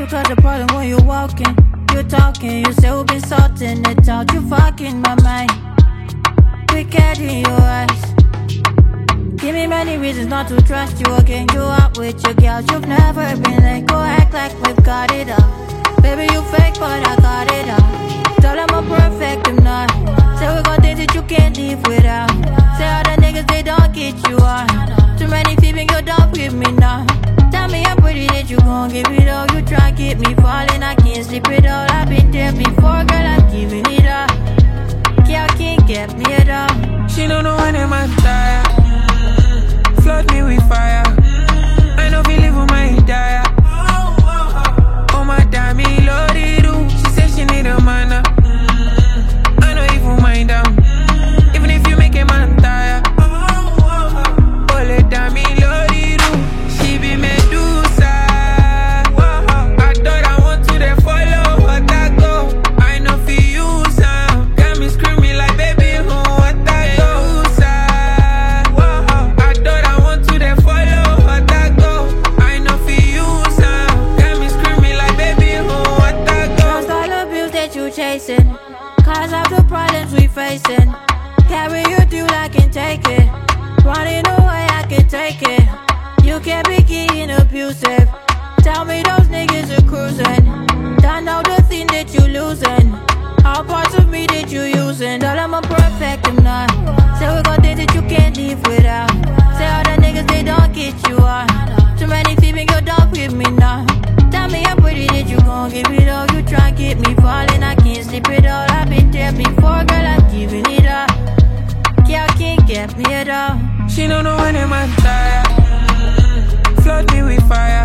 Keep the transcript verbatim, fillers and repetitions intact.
you cause the problem when you walking. You talking, you say we been sorting it out. You fucking my mind. Wicked in your eyes. Give me many reasons not to trust you again. You out with your girls, you've never been late. Go act like we've got it all. Baby, you fake, but I got it all. Tell them I'm perfect, I'm not. Say we got things that you can't live without. Say all the niggas, they don't get you on. Too many people, you're done with me now. Tell me I'm pretty that you gon' give it all. You try to keep me falling, I can't sleep it all. I've been there before, girl, I'm giving it up. Girl can't get me at all. She don't know when I'm tired. Flood me with fire. I know we live with my entire. Oh my damn, me loaded do. She said she need a man. I know even mind down. Even if you make a man tired. Oh let damn me loaded do. She be Medusa. I thought I want to then follow what I go. I know for you, Sam. Got me screaming like baby, who what I go. Chasing, cause of the problems we facing. Carry you through, I can take it. Running away, I can take it. You can't be getting abusive. Tell me those niggas are cruising. Don't know the thing that you losing. All parts of me that you using. Tell them I'm perfect, I'm not. Say we got things that you can't live without. Say all the niggas, they don't get you on. Too many people, you're done with me now. Tell me I'm pretty that you gon' give it all. You try to keep me falling, I can't sleep it all. I've been there before, girl, I'm giving it up. Girl can't get me at all. She don't know when I'm tired. Flood me with fire.